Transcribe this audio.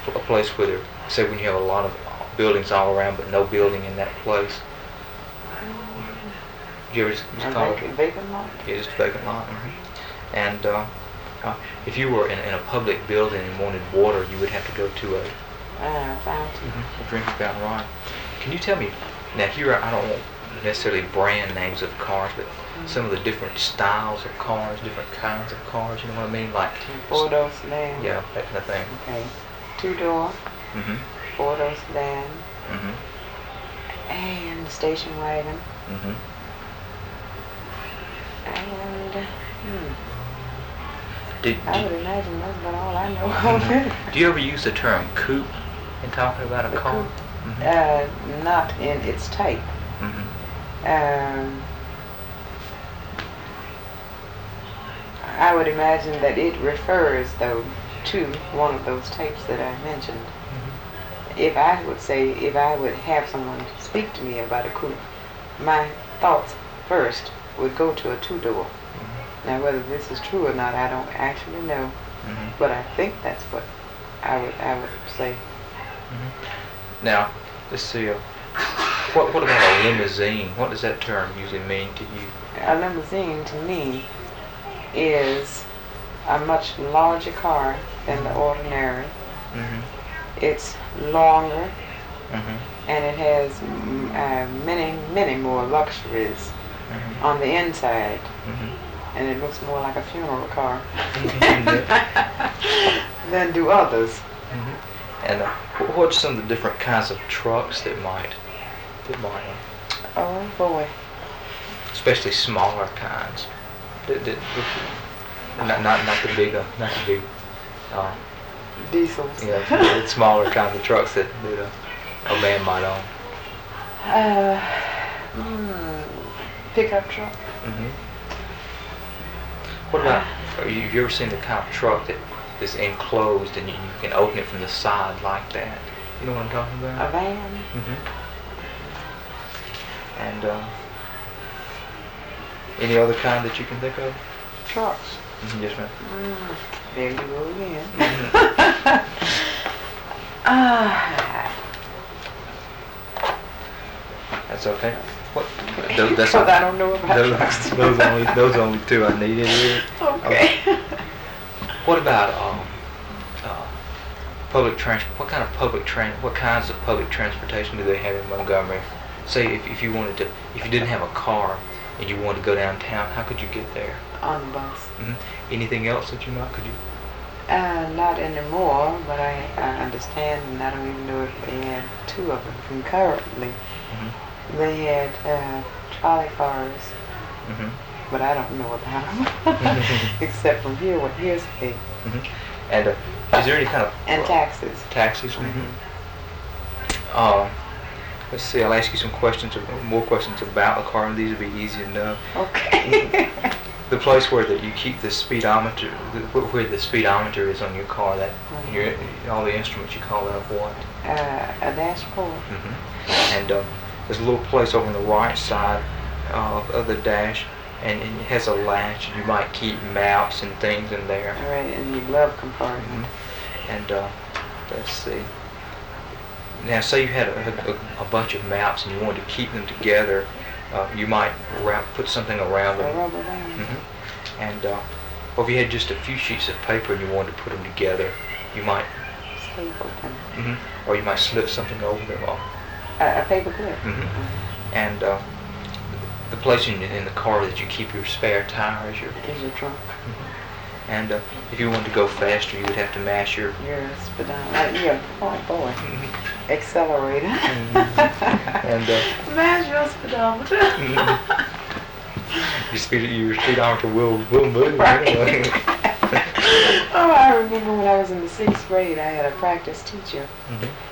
a place where there, say when you have a lot of buildings all around but no building in that place? Did you ever just call it? Vacant lot? Yeah, just vacant lot. And if you were in a public building and wanted water, you would have to go to a Fountain. a drinking fountain, right? Can you tell me, now here I don't want necessarily brand names of cars, but some of the different styles of cars, different kinds of cars, you know what I mean? Like 4-door sedan. yeah, that kind of thing. Okay. 2-door. 4-door sedan. And station wagon. And I would imagine that's about all I know of it. Do you ever use the term coupe in talking about a car? Not in its type. I would imagine that it refers, though, to one of those types that I mentioned. If I would have someone speak to me about a coupe, my thoughts first would go to a 2-door. Now, whether this is true or not, I don't actually know, but I think that's what I would say. Now, let's see. What about a limousine? What does that term usually mean to you? A limousine, to me, is a much larger car than the ordinary. It's longer, and it has many more luxuries on the inside, and it looks more like a funeral car than do others. And what's some of the different kinds of trucks that might? Oh boy. Especially smaller kinds. Not the big. Diesels. Yeah, the smaller kinds of trucks that a man might own. Pickup truck. What about? Have you ever seen the kind of truck that's enclosed and you can open it from the side like that? You know what I'm talking about? A van. And any other kind that you can think of? Trucks. Yes, ma'am. There you go again. That's okay. What? Because I don't know about trucks. those only two I needed here. Okay. What about public transport? What kinds of public transportation do they have in Montgomery? Say if you didn't have a car and you wanted to go downtown, how could you get there? On the bus. Anything else that could you? Not anymore, but I understand, and I don't even know if they had two of them concurrently. They had trolley cars, but I don't know about them, except from here, what here's the And is there any kind of... And taxis. Taxis? Let's see, I'll ask you some more questions about the car, and these will be easy enough. Okay. The place where you keep the speedometer, where the speedometer is on your car, all the instruments, you call that what? A dashboard. And there's a little place over on the right side of the dash, and it has a latch, and you might keep maps and things in there. All right, in your glove compartment. And let's see. Now, say you had a bunch of maps and you wanted to keep them together, you might put something around them. A rubber band. And or if you had just a few sheets of paper and you wanted to put them together, you might staple them. Or you might slip something over them. A paper clip. And the place in the car that you keep your spare tire is your trunk. And if you wanted to go faster, you would have to mash your speedometer. Oh boy. Accelerator. And mash your speedometer. Your speedometer will move. Right. Oh, I remember when I was in the 6th grade, I had a practice teacher.